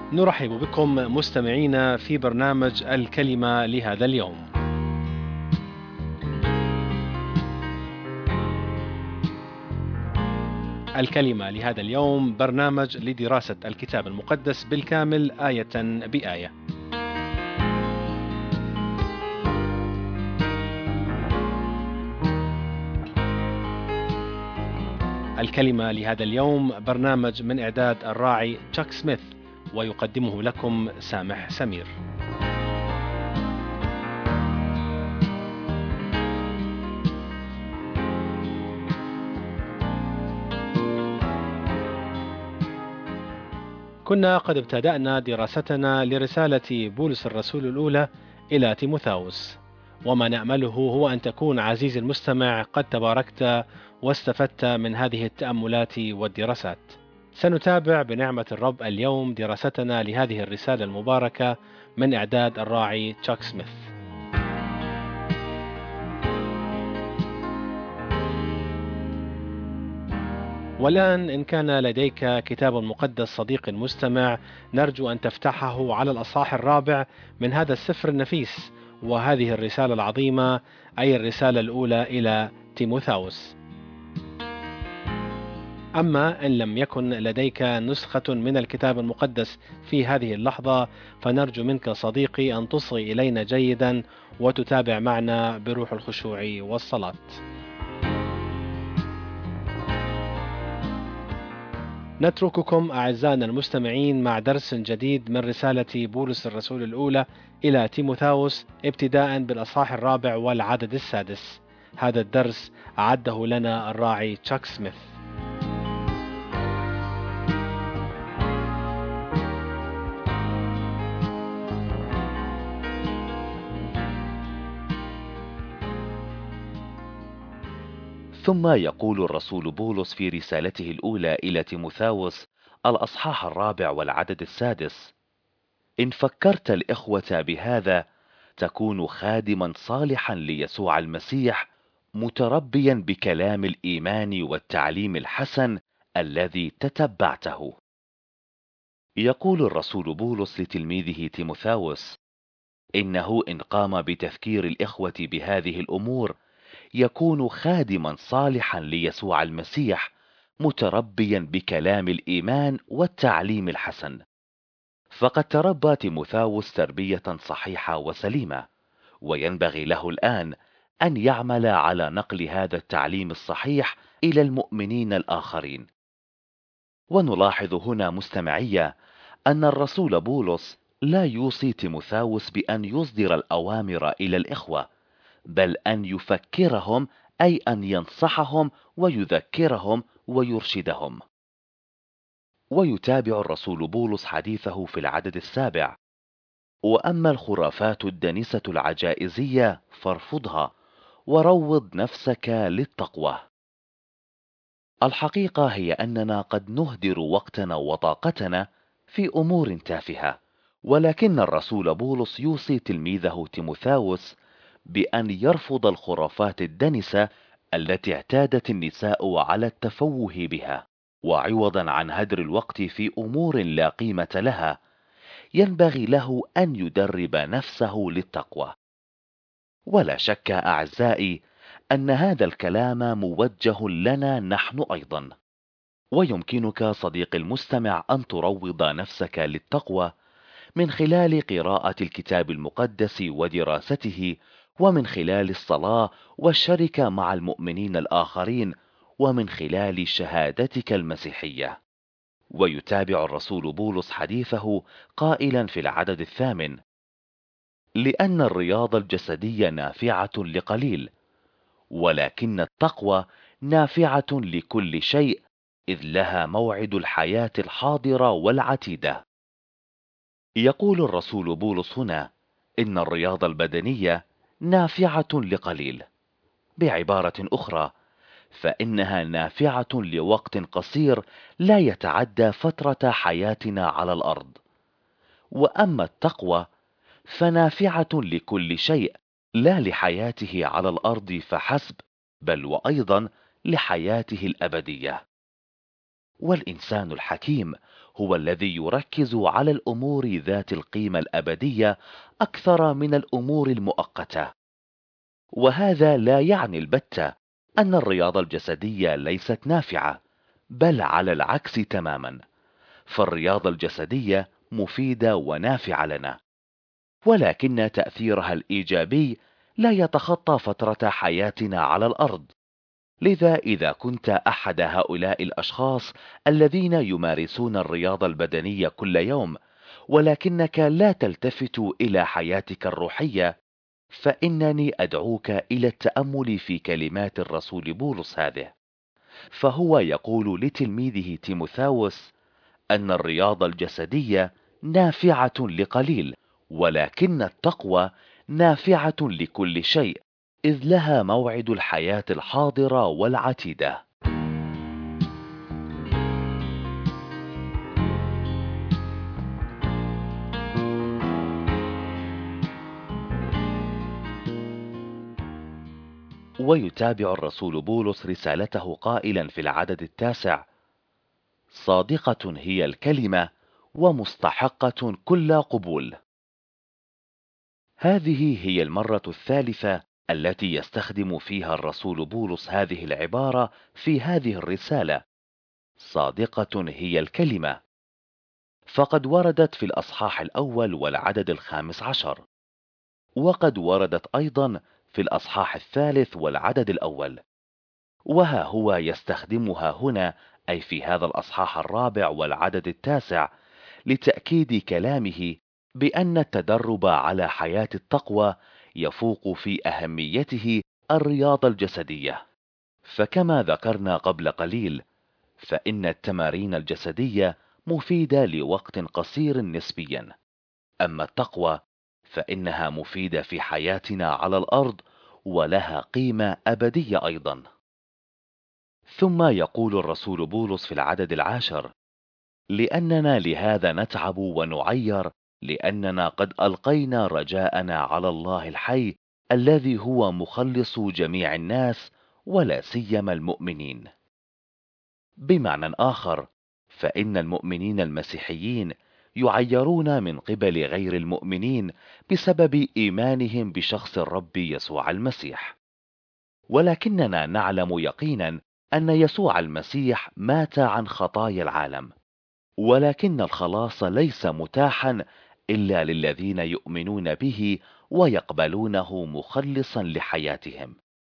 نرحب بكم مستمعينا في برنامج الكلمة لهذا اليوم. الكلمة لهذا اليوم برنامج لدراسة الكتاب المقدس بالكامل آية بآية. الكلمة لهذا اليوم برنامج من إعداد الراعي تشاك سميث، ويقدمه لكم سامح سمير. كنا قد ابتدأنا دراستنا لرسالة بولس الرسول الأولى إلى تيموثاوس، وما نأمله هو أن تكون عزيزي المستمع قد تباركت واستفدت من هذه التأملات والدراسات. سنتابع بنعمة الرب اليوم دراستنا لهذه الرسالة المباركة من إعداد الراعي تشاك سميث. والآن إن كان لديك كتاب مقدس صديق مستمع، نرجو أن تفتحه على الأصحاح الرابع من هذا السفر النفيس وهذه الرسالة العظيمة، أي الرسالة الأولى إلى تيموثاوس. أما إن لم يكن لديك نسخة من الكتاب المقدس في هذه اللحظة، فنرجو منك صديقي أن تصغي إلينا جيدا وتتابع معنا بروح الخشوع والصلاة. نترككم أعزائنا المستمعين مع درس جديد من رسالة بولس الرسول الأولى إلى تيموثاوس، ابتداء بالأصحاح الرابع والعدد السادس. هذا الدرس أعده لنا الراعي تشاك سميث. ثم يقول الرسول بولس في رسالته الأولى إلى تيموثاوس الأصحاح الرابع والعدد السادس: إن فكرت الإخوة بهذا تكون خادما صالحا ليسوع المسيح، متربيا بكلام الإيمان والتعليم الحسن الذي تتبعته. يقول الرسول بولس لتلميذه تيموثاوس: إنه إن قام بتذكير الإخوة بهذه الأمور يكون خادما صالحا ليسوع المسيح، متربيا بكلام الإيمان والتعليم الحسن. فقد تربى تيموثاوس تربية صحيحة وسليمة، وينبغي له الآن أن يعمل على نقل هذا التعليم الصحيح إلى المؤمنين الآخرين. ونلاحظ هنا مستمعية أن الرسول بولس لا يوصي تيموثاوس بأن يصدر الأوامر إلى الإخوة، بل أن يفكرهم، أي أن ينصحهم ويذكرهم ويرشدهم. ويتابع الرسول بولس حديثه في العدد السابع: وأما الخرافات الدنسة العجائزية فارفضها، وروض نفسك للتقوى. الحقيقة هي أننا قد نهدر وقتنا وطاقتنا في أمور تافهة، ولكن الرسول بولس يوصي تلميذه تيموثاوس بأن يرفض الخرافات الدنسة التي اعتادت النساء على التفوه بها، وعوضا عن هدر الوقت في أمور لا قيمة لها، ينبغي له أن يدرب نفسه للتقوى. ولا شك أعزائي أن هذا الكلام موجه لنا نحن أيضا. ويمكنك صديقي المستمع أن تروض نفسك للتقوى من خلال قراءة الكتاب المقدس ودراسته، ومن خلال الصلاة والشركة مع المؤمنين الآخرين، ومن خلال شهادتك المسيحية. ويتابع الرسول بولس حديثه قائلا في العدد الثامن: لأن الرياضة الجسدية نافعة لقليل، ولكن التقوى نافعة لكل شيء، إذ لها موعد الحياة الحاضرة والعتيدة. يقول الرسول بولس هنا إن الرياضة البدنية نافعة لقليل. بعبارة أخرى، فإنها نافعة لوقت قصير لا يتعدى فترة حياتنا على الأرض. وأما التقوى فنافعة لكل شيء، لا لحياته على الأرض فحسب، بل وأيضا لحياته الأبدية. والإنسان الحكيم هو الذي يركز على الأمور ذات القيمة الأبدية أكثر من الأمور المؤقتة. وهذا لا يعني البتة أن الرياضة الجسدية ليست نافعة، بل على العكس تماما، فالرياضة الجسدية مفيدة ونافعة لنا، ولكن تأثيرها الإيجابي لا يتخطى فترة حياتنا على الأرض. لذا إذا كنت أحد هؤلاء الأشخاص الذين يمارسون الرياضة البدنية كل يوم، ولكنك لا تلتفت إلى حياتك الروحية، فإنني أدعوك إلى التأمل في كلمات الرسول بولس هذه، فهو يقول لتلميذه تيموثاوس أن الرياضة الجسدية نافعة لقليل، ولكن التقوى نافعة لكل شيء، إذ لها موعد الحياة الحاضرة والعتيدة. ويتابع الرسول بولس رسالته قائلا في العدد 9: صادقة هي الكلمة ومستحقة كل قبول. هذه هي المرة الثالثة التي يستخدم فيها الرسول بولس هذه العبارة في هذه الرسالة، صادقة هي الكلمة، فقد وردت في الأصحاح الأول والعدد 15، وقد وردت أيضا في الأصحاح الثالث والعدد الأول، وها هو يستخدمها هنا، أي في هذا الأصحاح الرابع والعدد 9، لتأكيد كلامه بأن التدرب على حياة التقوى يفوق في أهميته الرياضة الجسدية. فكما ذكرنا قبل قليل، فإن التمارين الجسدية مفيدة لوقت قصير نسبيا، أما التقوى فإنها مفيدة في حياتنا على الأرض، ولها قيمة أبدية أيضا. ثم يقول الرسول بولس في العدد 10: لأننا لهذا نتعب ونعير، لأننا قد ألقينا رجاءنا على الله الحي الذي هو مخلص جميع الناس، ولا سيما المؤمنين. بمعنى آخر، فإن المؤمنين المسيحيين يعيرون من قبل غير المؤمنين بسبب إيمانهم بشخص الرب يسوع المسيح، ولكننا نعلم يقينا أن يسوع المسيح مات عن خطايا العالم، ولكن الخلاص ليس متاحا إلا للذين يؤمنون به ويقبلونه مخلصا لحياتهم.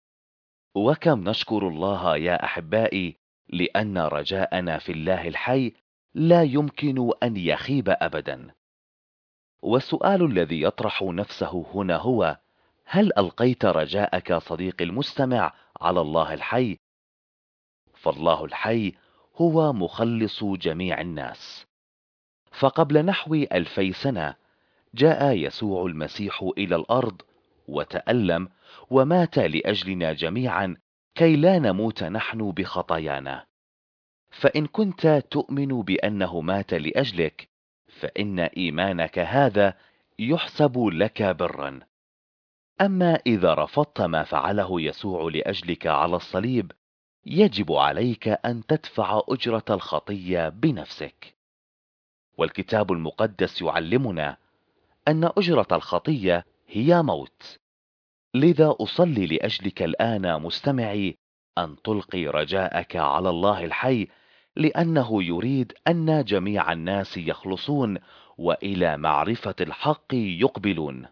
وكم نشكر الله يا أحبائي، لأن رجاءنا في الله الحي لا يمكن أن يخيب أبدا. والسؤال الذي يطرح نفسه هنا هو: هل ألقيت رجاءك صديقي المستمع على الله الحي؟ فالله الحي هو مخلص جميع الناس. فقبل نحو 2000 سنة جاء يسوع المسيح إلى الأرض وتألم ومات لأجلنا جميعا، كي لا نموت نحن بخطايانا. فإن كنت تؤمن بأنه مات لأجلك، فإن إيمانك هذا يحسب لك برا. أما إذا رفضت ما فعله يسوع لأجلك على الصليب، يجب عليك أن تدفع أجرة الخطية بنفسك. والكتاب المقدس يعلمنا أن أجرة الخطية هي موت. لذا أصلي لأجلك الآن مستمعي أن تلقي رجاءك على الله الحي، لأنه يريد أن جميع الناس يخلصون وإلى معرفة الحق يقبلون.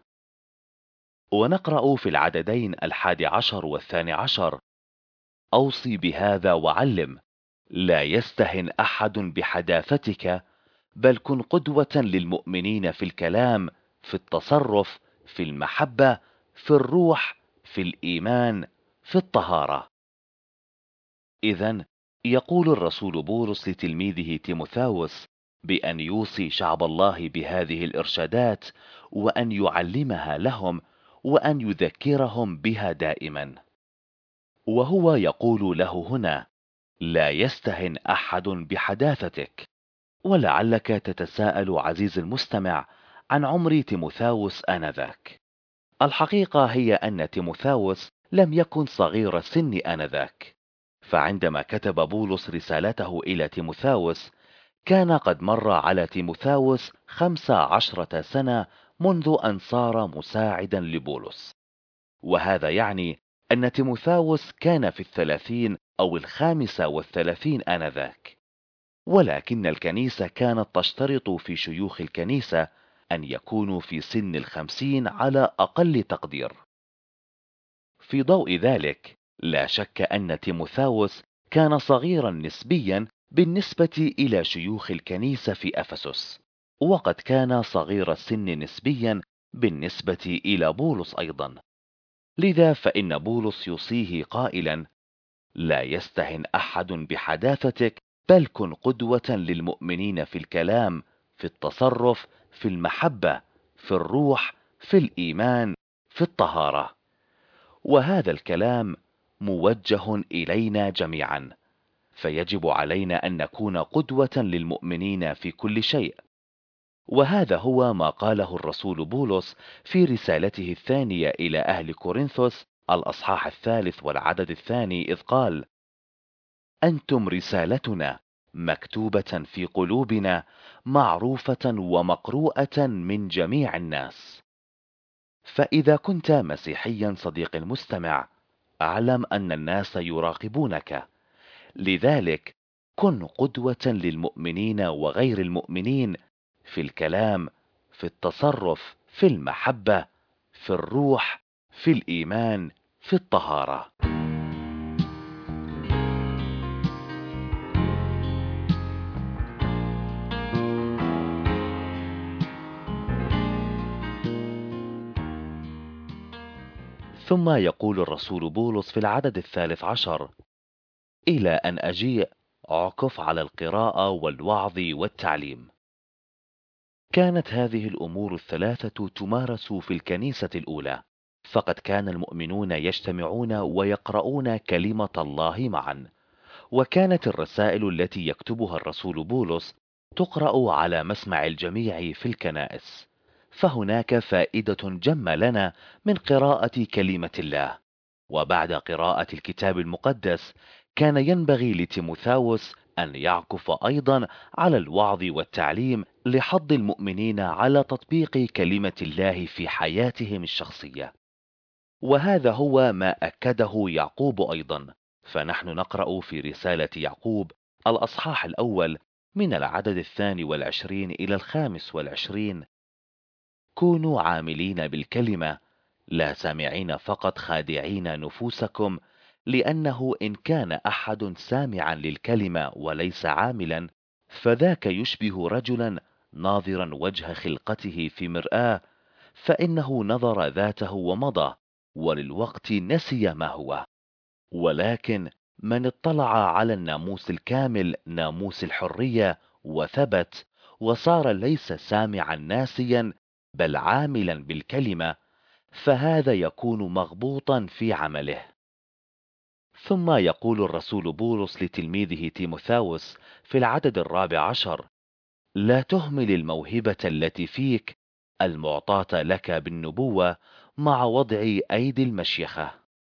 ونقرأ في العددين 11 و12: أوصي بهذا وعلم، لا يستهن أحد بحداثتك، بل كن قدوة للمؤمنين في الكلام، في التصرف، في المحبة، في الروح، في الإيمان، في الطهارة. إذن يقول الرسول بولس لتلميذه تيموثاوس بأن يوصي شعب الله بهذه الإرشادات، وأن يعلمها لهم، وأن يذكرهم بها دائما. وهو يقول له هنا: لا يستهن أحد بحداثتك. ولعلك تتساءل عزيزي المستمع عن عمر تيموثاوس آنذاك. الحقيقة هي أن تيموثاوس لم يكن صغير السن آنذاك، فعندما كتب بولس رسالته إلى تيموثاوس كان قد مر على تيموثاوس 15 سنة منذ أن صار مساعدا لبولس، وهذا يعني أن تيموثاوس كان في 30 أو 35 آنذاك. ولكن الكنيسة كانت تشترط في شيوخ الكنيسة أن يكونوا في سن 50 على أقل تقدير. في ضوء ذلك، لا شك أن تيموثاوس كان صغيرا نسبيا بالنسبة إلى شيوخ الكنيسة في أفسس، وقد كان صغير السن نسبيا بالنسبة إلى بولس أيضا. لذا فإن بولس يوصيه قائلا: لا يستهن أحد بحداثتك، بل كن قدوة للمؤمنين في الكلام، في التصرف، في المحبة، في الروح، في الإيمان، في الطهارة. وهذا الكلام موجه إلينا جميعا، فيجب علينا أن نكون قدوة للمؤمنين في كل شيء. وهذا هو ما قاله الرسول بولس في رسالته الثانية إلى أهل كورنثوس الأصحاح 3 والعدد 2، إذ قال: أنتم رسالتنا، مكتوبة في قلوبنا، معروفة ومقروءة من جميع الناس. فإذا كنت مسيحيا صديقي المستمع، أعلم أن الناس يراقبونك، لذلك كن قدوة للمؤمنين وغير المؤمنين في الكلام، في التصرف، في المحبة، في الروح، في الإيمان، في الطهارة. ثم يقول الرسول بولس في العدد 13: إلى أن أجيء أعكف على القراءة والوعظ والتعليم. كانت هذه الأمور الثلاثة تمارس في الكنيسة الأولى، فقد كان المؤمنون يجتمعون ويقرؤون كلمة الله معا، وكانت الرسائل التي يكتبها الرسول بولس تقرأ على مسمع الجميع في الكنائس. فهناك فائدة جمة لنا من قراءة كلمة الله. وبعد قراءة الكتاب المقدس، كان ينبغي لتيموثاوس أن يعكف أيضا على الوعظ والتعليم لحض المؤمنين على تطبيق كلمة الله في حياتهم الشخصية. وهذا هو ما أكده يعقوب أيضا، فنحن نقرأ في رسالة يعقوب الأصحاح الأول من العدد 22 إلى 25: كونوا عاملين بالكلمة، لا سامعين فقط خادعين نفوسكم، لأنه إن كان أحد سامعا للكلمة وليس عاملا، فذاك يشبه رجلا ناظرا وجه خلقته في مرآة، فإنه نظر ذاته ومضى، وللوقت نسي ما هو. ولكن من اطلع على الناموس الكامل، ناموس الحرية، وثبت، وصار ليس سامعا ناسيا، بل عاملا بالكلمة، فهذا يكون مغبوطا في عمله. ثم يقول الرسول بولس لتلميذه تيموثاوس في العدد 14: لا تهمل الموهبة التي فيك، المعطاة لك بالنبوة، مع وضع أيدي المشيخة.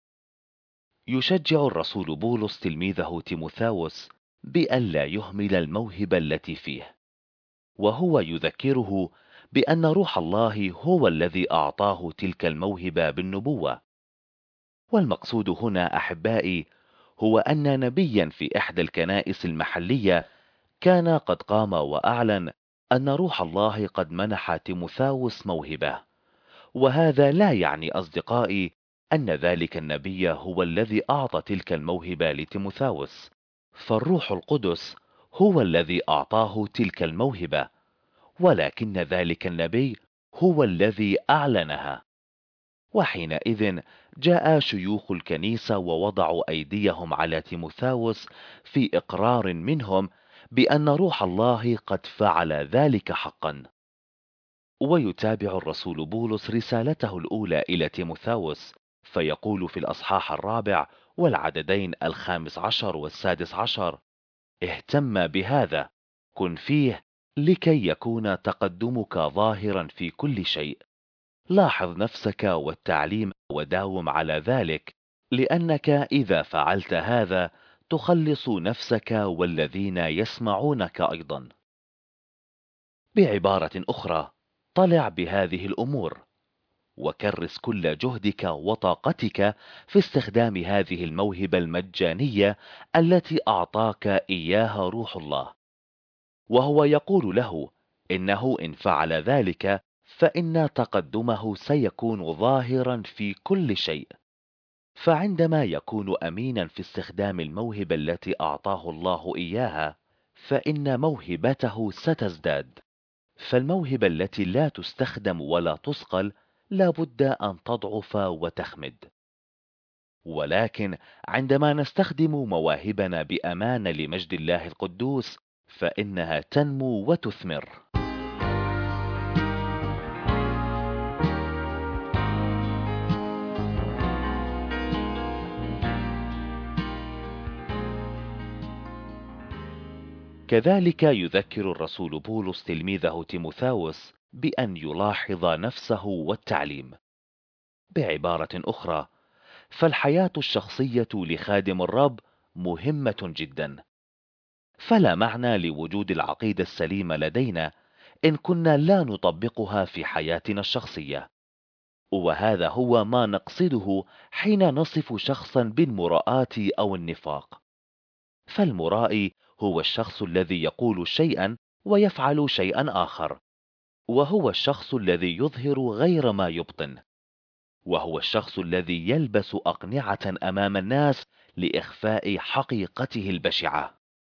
يشجع الرسول بولس تلميذه تيموثاوس بأن لا يهمل الموهبة التي فيه، وهو يذكره بأن روح الله هو الذي أعطاه تلك الموهبة بالنبوة. والمقصود هنا أحبائي هو أن نبيا في إحدى الكنائس المحلية كان قد قام وأعلن أن روح الله قد منح تيموثاوس موهبة. وهذا لا يعني أصدقائي أن ذلك النبي هو الذي أعطى تلك الموهبة لتيموثاوس، فالروح القدس هو الذي أعطاه تلك الموهبة، ولكن ذلك النبي هو الذي أعلنها. وحينئذ جاء شيوخ الكنيسة ووضعوا أيديهم على تيموثاوس في إقرار منهم بأن روح الله قد فعل ذلك حقا. ويتابع الرسول بولس رسالته الأولى إلى تيموثاوس، فيقول في الأصحاح 4 والعددين 15 و16: اهتم بهذا، كن فيه، لكي يكون تقدمك ظاهرا في كل شيء. لاحظ نفسك والتعليم وداوم على ذلك، لأنك إذا فعلت هذا تخلص نفسك والذين يسمعونك أيضا. بعبارة أخرى، طلع بهذه الأمور، وكرس كل جهدك وطاقتك في استخدام هذه الموهبة المجانية التي أعطاك إياها روح الله. وهو يقول له إنه إن فعل ذلك فإن تقدمه سيكون ظاهرا في كل شيء. فعندما يكون أمينا في استخدام الموهبة التي أعطاه الله إياها، فإن موهبته ستزداد. فالموهبة التي لا تستخدم ولا تصقل لا بد أن تضعف وتخمد. ولكن عندما نستخدم مواهبنا بأمان لمجد الله القدوس فإنها تنمو وتثمر. كذلك يذكر الرسول بولس تلميذه تيموثاوس بأن يلاحظ نفسه والتعليم. بعبارة أخرى، فالحياة الشخصية لخادم الرب مهمة جدا. فلا معنى لوجود العقيدة السليمة لدينا إن كنا لا نطبقها في حياتنا الشخصية. وهذا هو ما نقصده حين نصف شخصا بالمراءة أو النفاق. فالمرائي هو الشخص الذي يقول شيئا ويفعل شيئا آخر، وهو الشخص الذي يظهر غير ما يبطن، وهو الشخص الذي يلبس أقنعة أمام الناس لإخفاء حقيقته البشعة.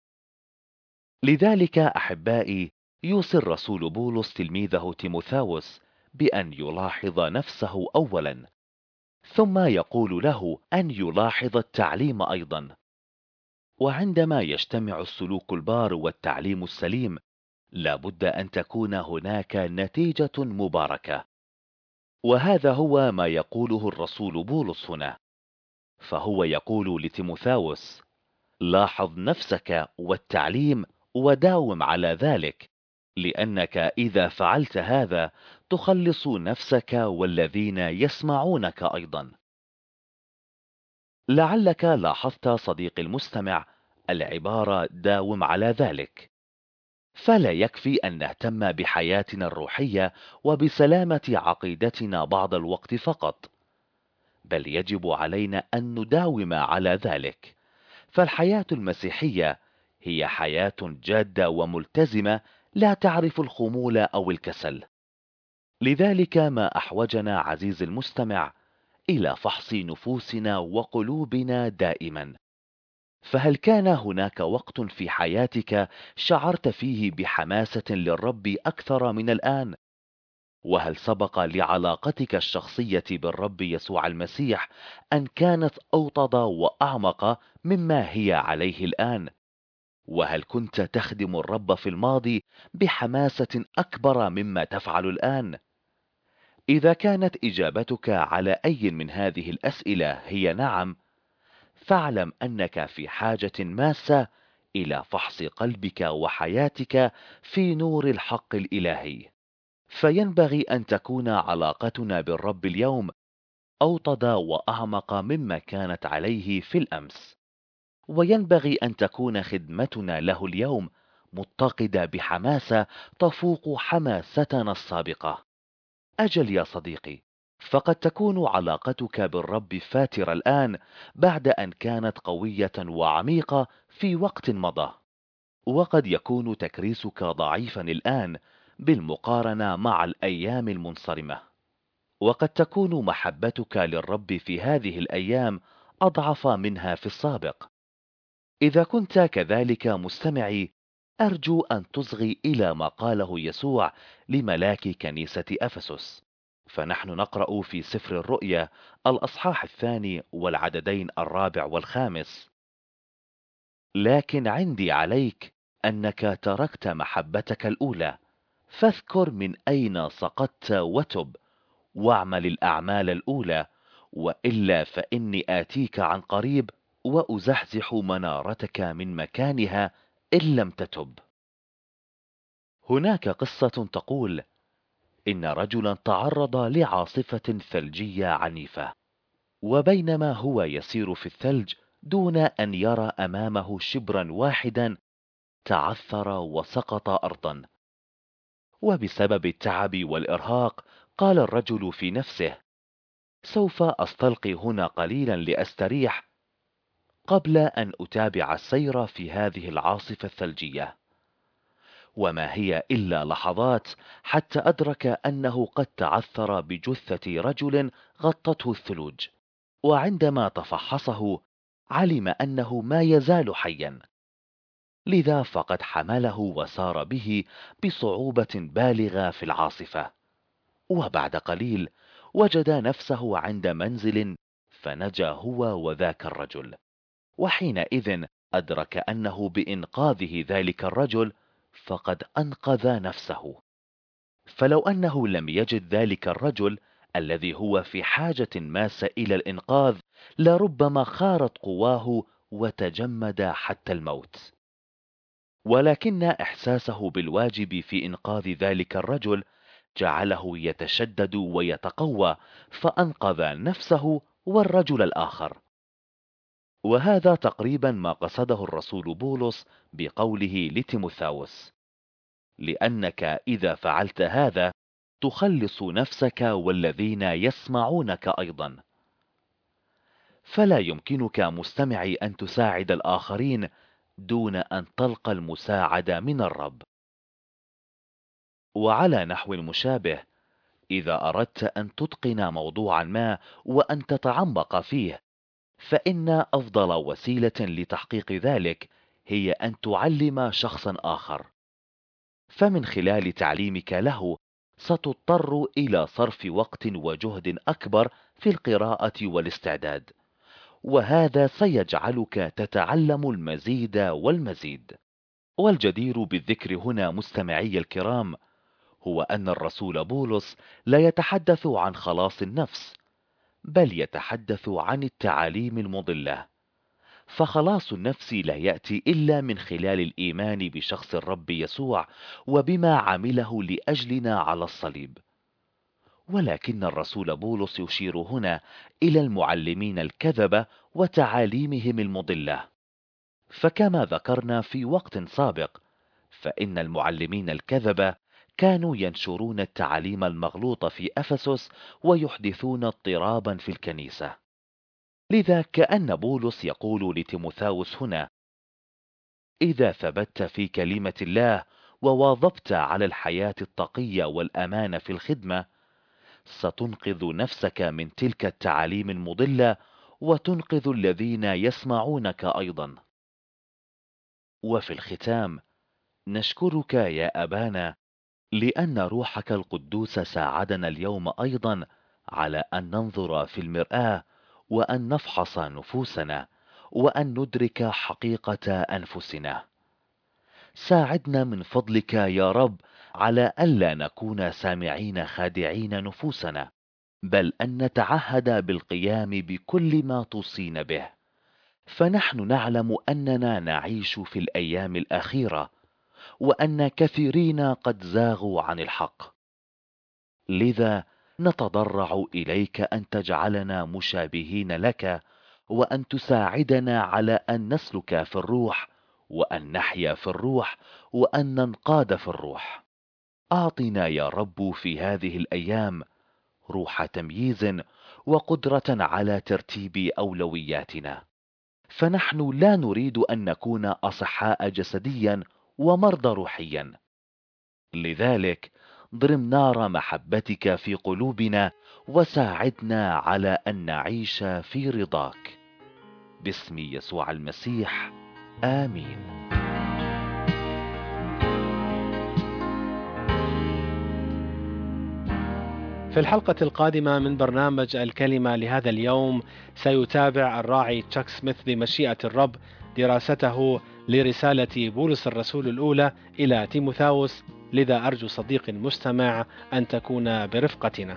لذلك أحبائي، يوصي الرسول بولس تلميذه تيموثاوس بأن يلاحظ نفسه أولا، ثم يقول له أن يلاحظ التعليم أيضا. وعندما يجتمع السلوك البار والتعليم السليم لا بد أن تكون هناك نتيجة مباركة. وهذا هو ما يقوله الرسول بولس هنا. فهو يقول لتيموثاوس: لاحظ نفسك والتعليم وداوم على ذلك، لأنك إذا فعلت هذا تخلص نفسك والذين يسمعونك أيضا. لعلك لاحظت صديقي المستمع العبارة داوم على ذلك. فلا يكفي أن نهتم بحياتنا الروحية وبسلامة عقيدتنا بعض الوقت فقط، بل يجب علينا أن نداوم على ذلك. فالحياة المسيحية هي حياة جادة وملتزمة لا تعرف الخمول أو الكسل. لذلك ما أحوجنا عزيزي المستمع إلى فحص نفوسنا وقلوبنا دائما. فهل كان هناك وقت في حياتك شعرت فيه بحماسة للرب أكثر من الآن؟ وهل سبق لعلاقتك الشخصية بالرب يسوع المسيح أن كانت أوطد وأعمق مما هي عليه الآن؟ وهل كنت تخدم الرب في الماضي بحماسة أكبر مما تفعل الآن؟ إذا كانت إجابتك على أي من هذه الأسئلة هي نعم، فاعلم أنك في حاجة ماسة إلى فحص قلبك وحياتك في نور الحق الإلهي. فينبغي أن تكون علاقتنا بالرب اليوم أوطد وأعمق مما كانت عليه في الأمس. وينبغي أن تكون خدمتنا له اليوم متقدة بحماسة تفوق حماستنا السابقة. أجل يا صديقي، فقد تكون علاقتك بالرب فاترة الآن بعد أن كانت قوية وعميقة في وقت مضى، وقد يكون تكريسك ضعيفا الآن بالمقارنة مع الأيام المنصرمة، وقد تكون محبتك للرب في هذه الأيام أضعف منها في السابق. إذا كنت كذلك مستمعي، أرجو أن تصغي إلى ما قاله يسوع لملاك كنيسة أفسس. فنحن نقرأ في سفر الرؤيا الأصحاح 2 والعددين 4 و5: لكن عندي عليك أنك تركت محبتك الأولى، فاذكر من أين سقطت وتب، واعمل الأعمال الأولى، وإلا فإني آتيك عن قريب وأزحزح منارتك من مكانها إن لم تتب. هناك قصة تقول إن رجلا تعرض لعاصفة ثلجية عنيفة، وبينما هو يسير في الثلج دون أن يرى أمامه شبرا واحدا تعثر وسقط أرضا. وبسبب التعب والإرهاق قال الرجل في نفسه: سوف أستلقي هنا قليلا لأستريح قبل أن أتابع السير في هذه العاصفة الثلجية. وما هي إلا لحظات حتى أدرك أنه قد تعثر بجثة رجل غطته الثلوج، وعندما تفحصه علم أنه ما يزال حيا، لذا فقد حمله وسار به بصعوبة بالغة في العاصفة. وبعد قليل وجد نفسه عند منزل، فنجا هو وذاك الرجل، وحينئذ أدرك أنه بإنقاذه ذلك الرجل فقد أنقذ نفسه. فلو أنه لم يجد ذلك الرجل الذي هو في حاجة ماسة إلى الإنقاذ لربما خارت قواه وتجمد حتى الموت. ولكن إحساسه بالواجب في إنقاذ ذلك الرجل جعله يتشدد ويتقوى، فأنقذ نفسه والرجل الآخر. وهذا تقريبا ما قصده الرسول بولس بقوله لتيموثاوس: لأنك إذا فعلت هذا تخلص نفسك والذين يسمعونك أيضا. فلا يمكنك مستمعي أن تساعد الآخرين دون أن تلقى المساعدة من الرب. وعلى نحو مشابه، إذا أردت أن تتقن موضوعا ما وأن تتعمق فيه، فإن أفضل وسيلة لتحقيق ذلك هي أن تعلم شخصا آخر. فمن خلال تعليمك له ستضطر إلى صرف وقت وجهد أكبر في القراءة والاستعداد، وهذا سيجعلك تتعلم المزيد والمزيد. والجدير بالذكر هنا مستمعي الكرام هو أن الرسول بولس لا يتحدث عن خلاص النفس، بل يتحدث عن التعاليم المضلة. فخلاص النفس لا يأتي إلا من خلال الإيمان بشخص الرب يسوع وبما عمله لأجلنا على الصليب. ولكن الرسول بولس يشير هنا إلى المعلمين الكذبة وتعاليمهم المضلة. فكما ذكرنا في وقت سابق، فإن المعلمين الكذبة كانوا ينشرون التعاليم المغلوطة في أفسس ويحدثون اضطرابا في الكنيسة. لذا كأن بولس يقول لتيموثاوس هنا: إذا ثبت في كلمة الله وواظبت على الحياة التقية والأمانة في الخدمة، ستنقذ نفسك من تلك التعاليم المضلة وتنقذ الذين يسمعونك أيضا. وفي الختام نشكرك يا أبانا لأن روحك القدوس ساعدنا اليوم أيضا على أن ننظر في المرآة وأن نفحص نفوسنا وأن ندرك حقيقة أنفسنا. ساعدنا من فضلك يا رب على ألا نكون سامعين خادعين نفوسنا، بل أن نتعهد بالقيام بكل ما توصينا به، فنحن نعلم أننا نعيش في الأيام الأخيرة وأن كثيرين قد زاغوا عن الحق. لذا نتضرع إليك أن تجعلنا مشابهين لك، وأن تساعدنا على أن نسلك في الروح، وأن نحيا في الروح، وأن ننقاد في الروح. أعطنا يا رب في هذه الأيام روح تمييز وقدرة على ترتيب أولوياتنا، فنحن لا نريد أن نكون أصحاء جسديا ومرضى روحيا. لذلك ضرم نار محبتك في قلوبنا وساعدنا على أن نعيش في رضاك، باسم يسوع المسيح، آمين. في الحلقة القادمة من برنامج الكلمة لهذا اليوم سيتابع الراعي تشاك سميث بمشيئة الرب دراسته لرسالة بولس الرسول الأولى إلى تيموثاوس، لذا أرجو صديق مستمع أن تكون برفقتنا.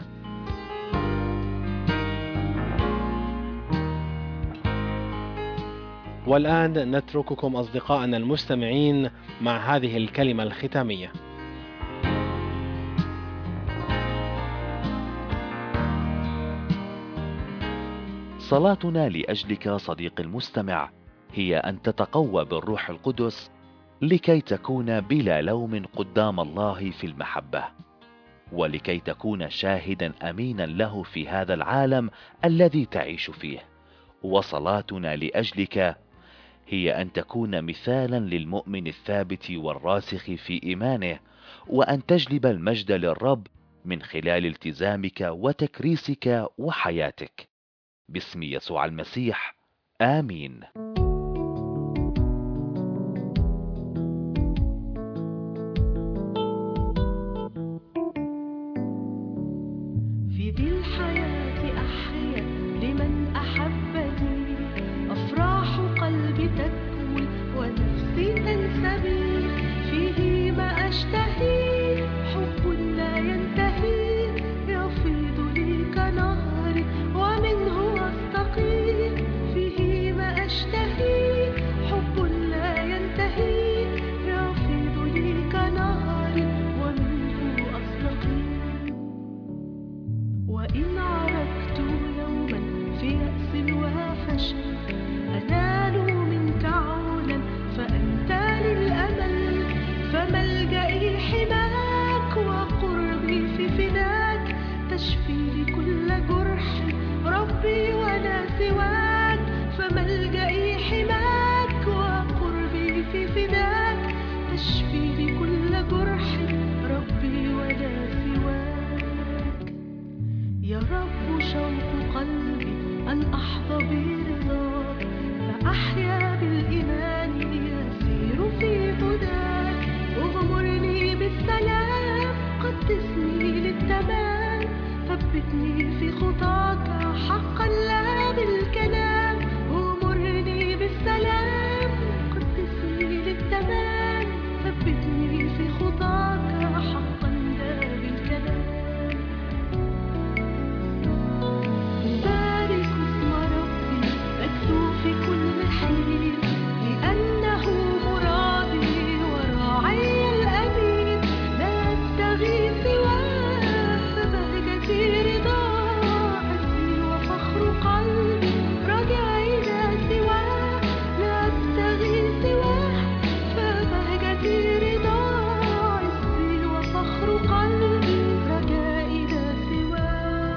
والآن نترككم أصدقائنا المستمعين مع هذه الكلمة الختامية. صلاتنا لأجلك صديق المستمع هي أن تتقوى بالروح القدس لكي تكون بلا لوم قدام الله في المحبة، ولكي تكون شاهدا أمينا له في هذا العالم الذي تعيش فيه. وصلاتنا لأجلك هي أن تكون مثالا للمؤمن الثابت والراسخ في إيمانه، وأن تجلب المجد للرب من خلال التزامك وتكريسك وحياتك. باسم يسوع المسيح، آمين. في ذي الحياة أحيا لمن أحبني، أفراح قلبي تكمل ونفسي تنسبي، فيه ما أشتهي حب لا ينتهي، يفيض لي كنهر ومنه أستقي، فيه ما أشتهي حب لا ينتهي، يفيض لي كنهر ومنه أستقي. وإن عرجت يوما في يأس وفشل، أنال منك عونا فأنت للأمل، فملجئي حماك وقربي في فداك، تشفي لي كل جرح ربي ولا سواك، فملجئي حماك وقربي في فداك، تشفي لي كل جرح ربي ولا سواك. يا رب شوق قلبي أن أحظى برضاك، فأحيا بالإيمان يسير في هداك، اغمرني بالسلام قدسني للتمام، ثبتني في خطاك حقا لا بالكلام، اغمرني بالسلام قدسني للتمام، ثبتني في خطاك حقا لا بالكلام. أبارك اسم ربي أكثو في كل حين، لأنه مرادي وراعي الأمين، لا أبتغي سواه فبهجتي رضاه، عزي وفخر قلبي رجائي لا سواه، لا أبتغي سواه فبهجتي رضاه، عزي وفخر قلبي رجائي لا سواه.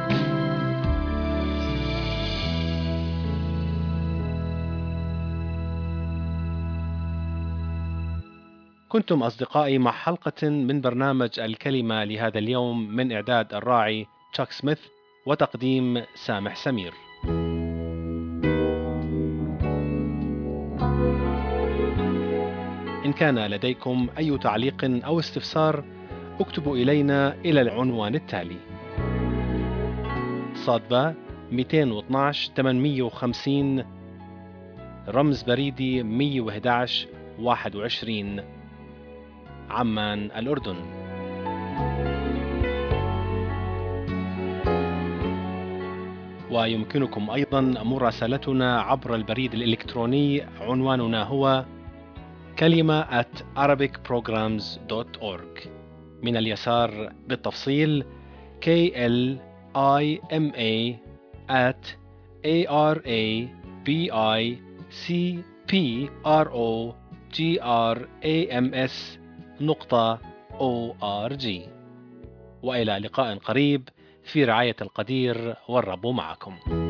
كنتم أصدقائي مع حلقة من برنامج الكلمة لهذا اليوم، من إعداد الراعي تشاك سميث وتقديم سامح سمير. إن كان لديكم أي تعليق أو استفسار، اكتبوا إلينا إلى العنوان التالي: صادبة 212 850 رمز بريدي 111 21 عمان، الأردن. ويمكنكم أيضا مراسلتنا عبر البريد الإلكتروني، عنواننا هو kalima@arabicprograms.org. من اليسار بالتفصيل KLIMA@ARABICPROGRAMS.org. وإلى لقاء قريب في رعاية القدير، والرب معكم.